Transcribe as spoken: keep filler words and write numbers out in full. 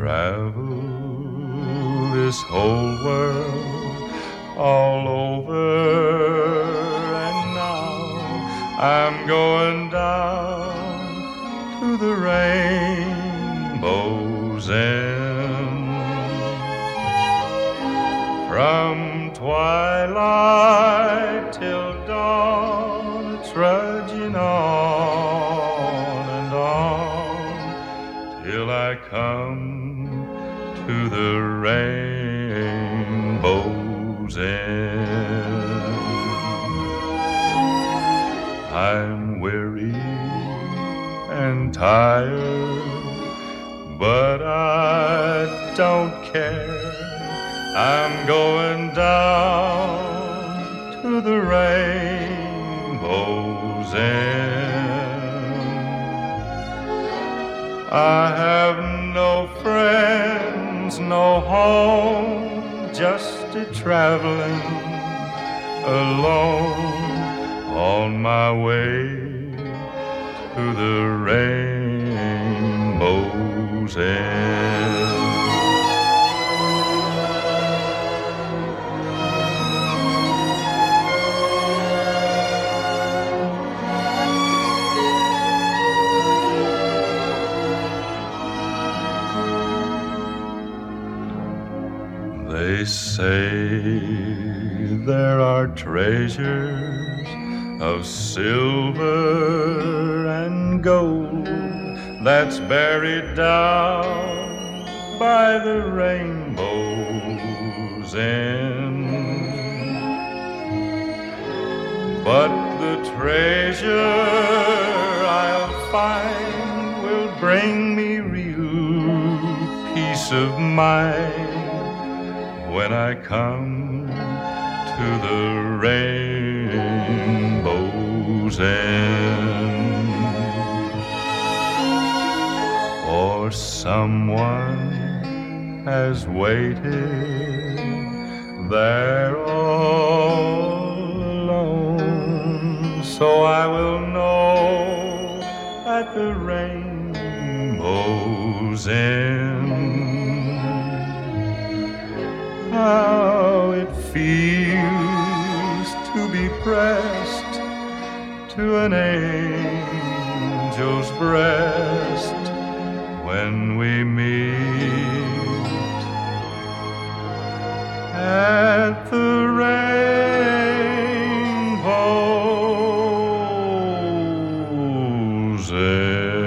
travel this whole world all over, and now I'm going down to the rainbow's end. From twilight till dawn, trudging on and on, till I come to the rainbow's end. I'm weary and tired, but I don't care. I'm going down to the rainbow's end. I have no friends, no home, just a traveling alone on my way to the rainbow's end. They say there are treasures of silver and gold that's buried down by the rainbow's end. But the treasure I'll find will bring me real peace of mind when I come to the rainbow's end. For someone has waited there all alone, so I will know at the rainbow's end how it feels to be pressed to an angel's breast when we meet at the rainbow's end.